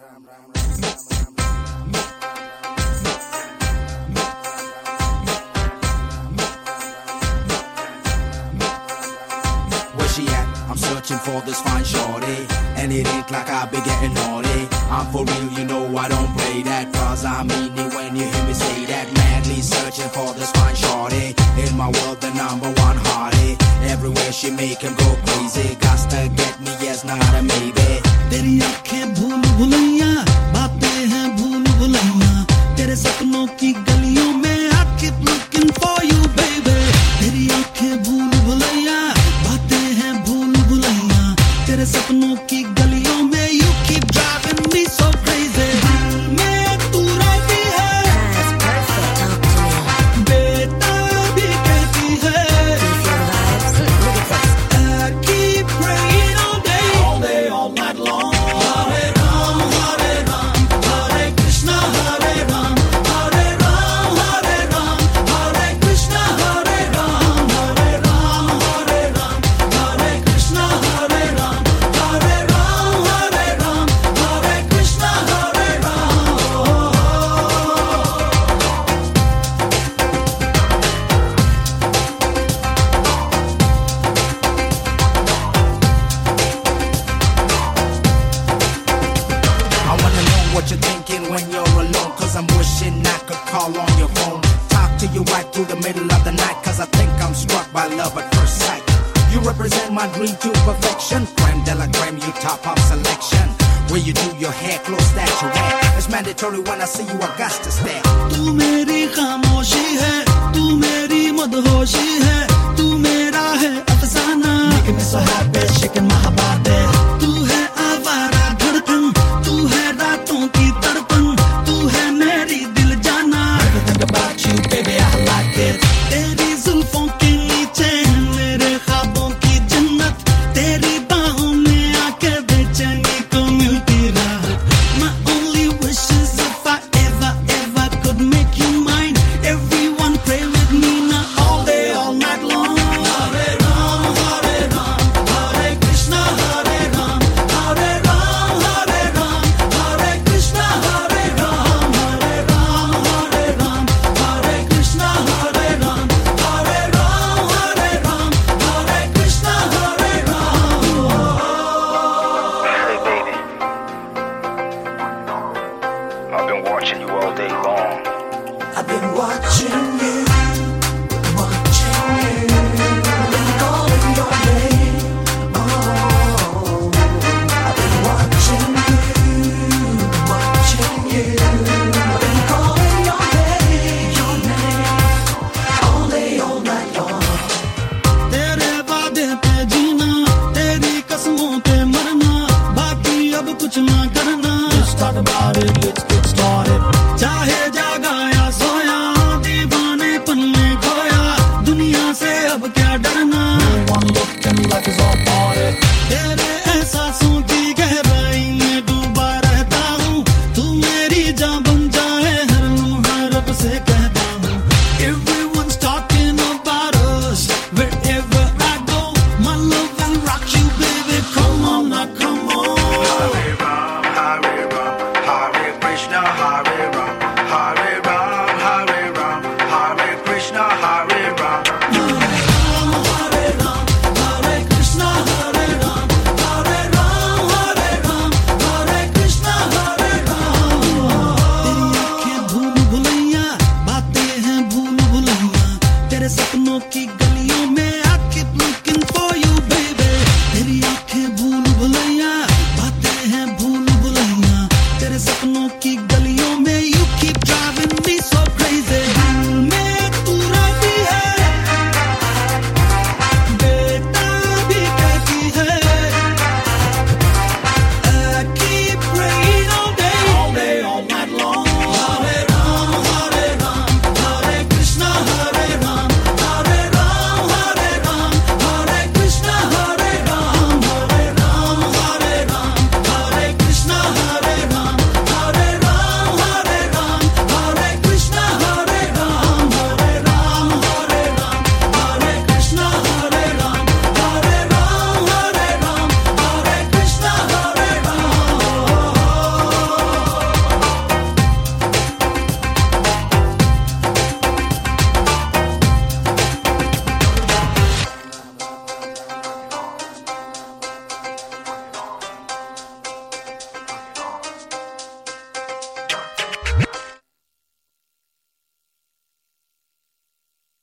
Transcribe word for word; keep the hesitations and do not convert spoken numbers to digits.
Where she at? I'm searching for this fine shorty, and it ain't like I be getting naughty. I'm for real, you know I don't play that, cause I mean it when you hear me say that. Madly searching for this fine shorty, in my world the number one hottie. Everywhere she make him go crazy, gots to get me, yes, not a maybe. तेरी आँखें भूल भुलैया, बातें हैं भूल भुलैया, तेरे सपनों की गलियों में I keep looking for you baby. तेरी आँखें भूल भुलैया, बातें हैं भूल भुलैया, तेरे सपनों की गलियों में you keep driving me so crazy. मैं तू रहती है, बेटा भी कहती है. I keep praying all day, all day, all night long. Hare Ram, Hare Ram, Hare Krishna, Hare Ram, Hare Ram, Hare Ram, Hare Krishna, Hare Ram, Hare Ram, Hare Ram, Hare Krishna, Hare Ram, Hare Ram, Hare Ram, Hare Krishna, Hare Ram. I wanna know what you're thinking when you're alone, cause I'm wishing I could call on your phone, talk to you right through the middle of the night, cause I think I'm struck by love at first sight. You represent my dream to perfection, creme de la creme, you top of selection. Where you do your hair, close that you wear, it's mandatory when I see you, I got to stare. तू मेरी खामोशी है, तू मेरी मदहोशी है, तू मेरा है अफसाना. Making me so happy, shaking my body. तू है आवारा धड़कन, तू है रातों की तड़पन, तू है मेरी दिल जाना. Everything about you, baby, I like it. तेरी जुल्फों के नीचे है मेरे ख्वाबों की जन्नत, तेरी बाहों में आके बेचैनी को मिलती राहत. My only wish is if I ever, ever could make you mine. Everyone pray with me now, all day, all night long. Hare Ram, Hare Ram, Hare Krishna, Hare Ram, Hare Ram, Hare Ram, Hare Krishna, Hare Ram, Hare Ram, Hare Ram, Hare Krishna, Hare Ram, Hare Ram, Hare Ram, Hare Krishna, Hare Ram. Hey baby, I've been watching you all day long. I've been watching you, watching you, been calling your name. Oh, I've been watching you, watching you, been calling your name, your name, all day, all night long. तेरे वादे पे जीना, तेरी कसमों पे मरना, बाकी अब कुछ ना करना. Let's talk about it, let's get started. चाहे जागा या सोया, दीवानेपन में खोया, दुनिया से अब क्या डरना. One look and life is all party. तेरे एहसासों की गहराई में डूबा रहता हूँ, तू मेरी जान बन जाए हर लम्हा रब से कहता हूँ. Everyone's talking about us, wherever I go, my love will rock you baby, come on now, come on. Hare Ram, Hare Ram, Hare Krishna, Hare Ram, Hare Ram, Hare Ram, Hare Krishna, Hare Ram. Hare Ram, Hare Krishna, Hare Ram, Hare Ram, Hare Ram, Hare Krishna, Hare Ram. तेरी आँखें भूल भुलैया, बातें हैं भूल भुलैया, तेरे सपनों की गलियों में I keep looking for